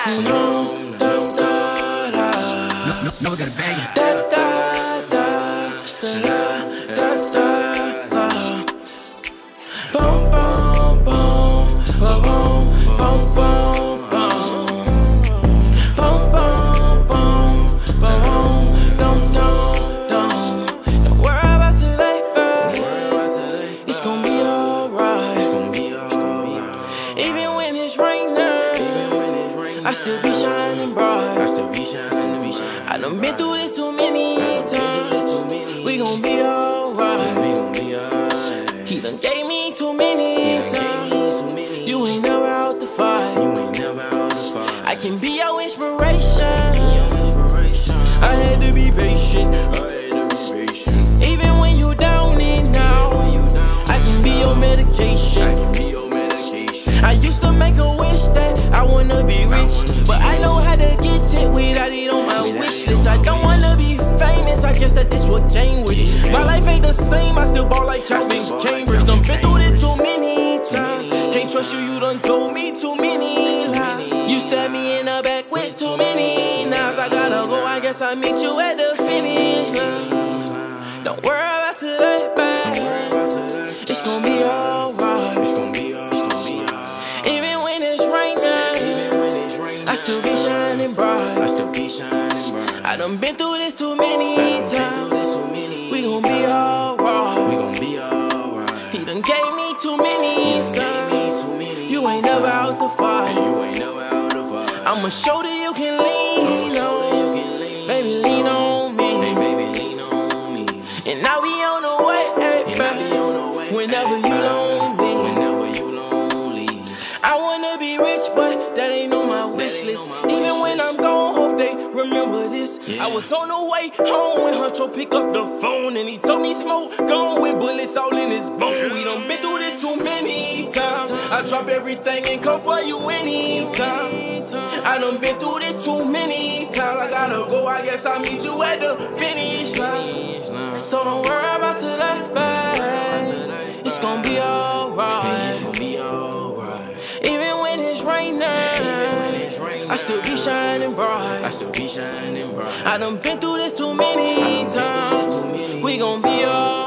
No, da da da. No, we got a bang. Da da da da da da. Boom boom boom boom boom boom boom. Boom boom boom boom. Don't worry about today, babe. It's gonna be alright. Even when it's raining, I still be shining bright. I done been through this too many times. We gon' be alright. He done gave me too many signs. You ain't never out the fight. I can be your inspiration. I had to be patient. Even when you down and out, I can be your medication. I used to make a wish that I wanna be rich, but I know how to get it without it on my wish list. I don't wanna be famous, I guess that this what came with it. My life ain't the same, I still ball like Captain Cambridge. Done been through this too many times. Can't trust you, you done told me too many lies. You stabbed me in the back with too many knives. I gotta go, I guess I meet you at the finish line. Don't worry about today, babe. It's gonna be alright. Even when it's raining, I still be shining bright. I done been through this too many times. We gon' be alright. He done gave me too many signs. You ain't never out to fight. I'm a shoulder you can lean on. Baby, lean on me. And I'll be on the way, baby. Whenever you lonely. I wanna be rich, but that ain't on my wish list. Even when I'm gone, hope they remember this. I was on the way home when Huncho picked up the phone, and he told me smoke gone with bullets all in his bone. We done been through this too many times. I drop everything and come for you anytime. I done been through this too many times. I gotta go, I guess I'll meet you at the finish line. So don't worry about today, babe. It's gonna be alright. Even when it's raining, I still be shining bright. I done been through this too many times. We gon' be alright.